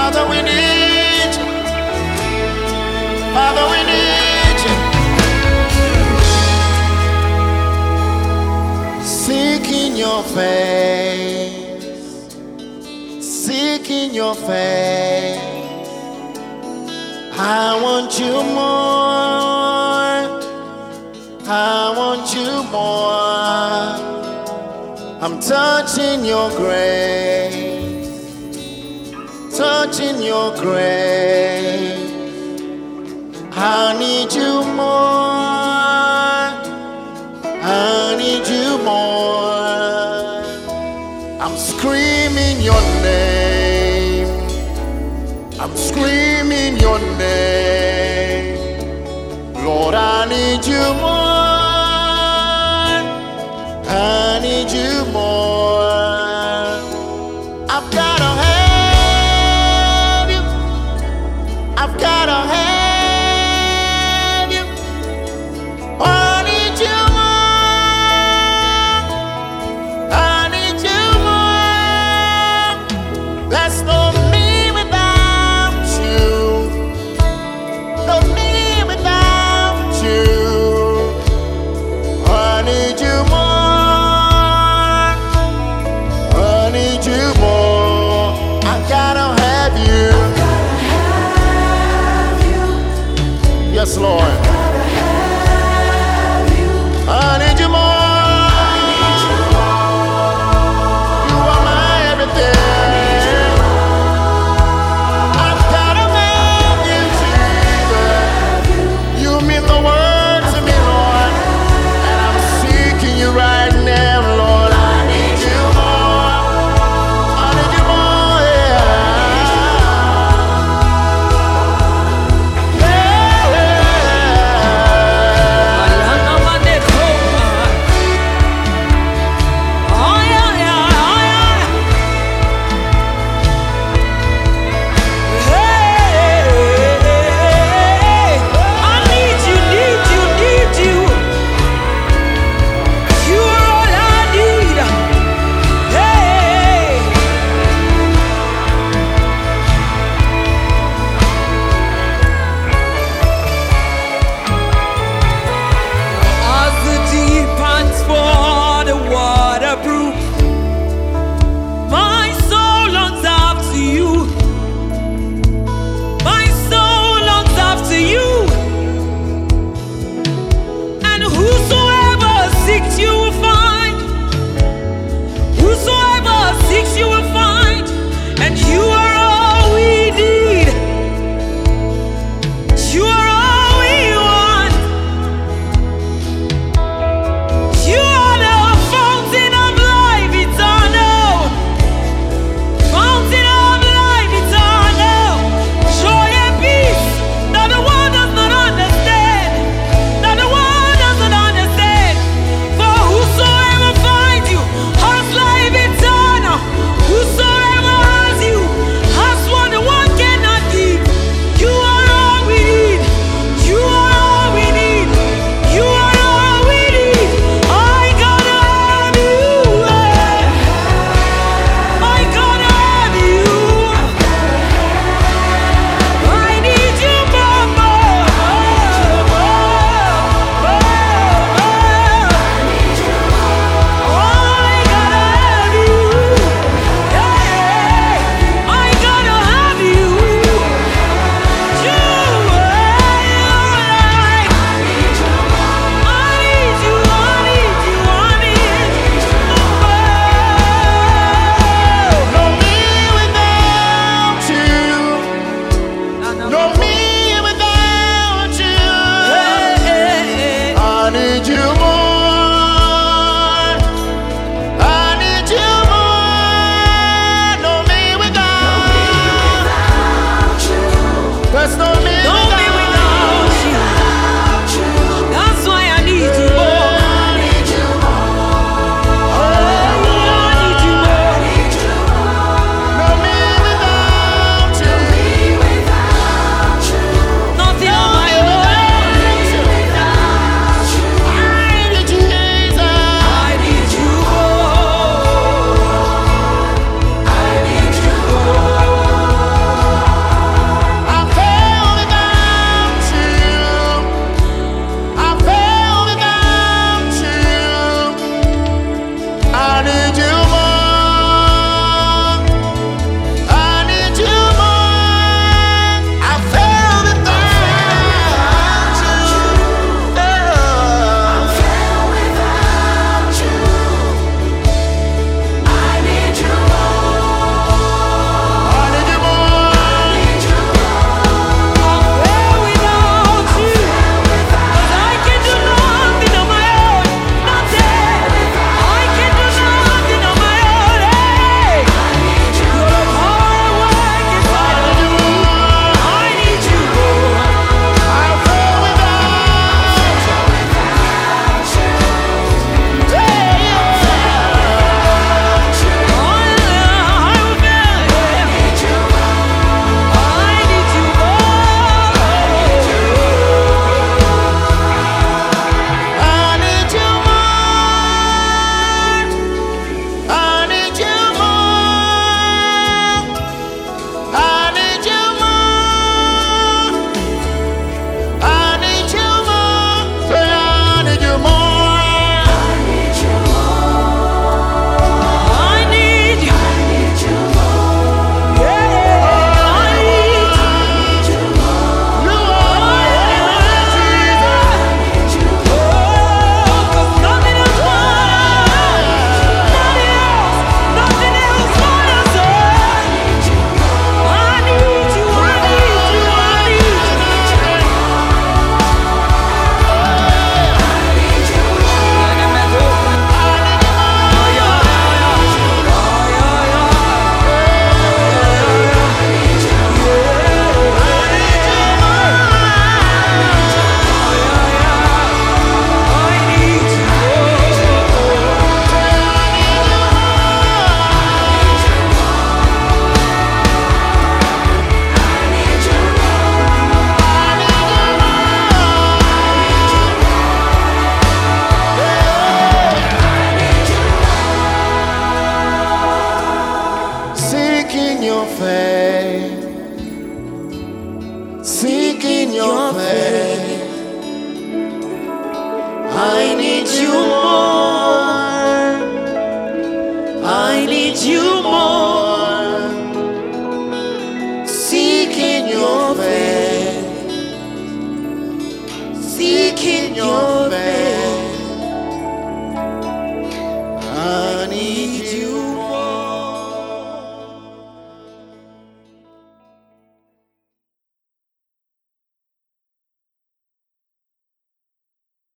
Father, we need you. Father, we need you. Seeking your face, seeking your face. I want you more. I want you more. I'm touching your grace, touching your grace. I need you more. I need you more. I'm screaming your name. I'm screaming your name. Lord, I need you more. I need you more. I've gotta have you. I've gotta have you. I need you more. I need you more. That's no me without you. No me without you. I need you more. Yes, Lord. I need you more. You are my everything. I've gotta have you, Jesus. You mean the world to me, Lord. And I'm seeking you right now, Lord. I need you more. I need you more, yeah. face, seeking your face. I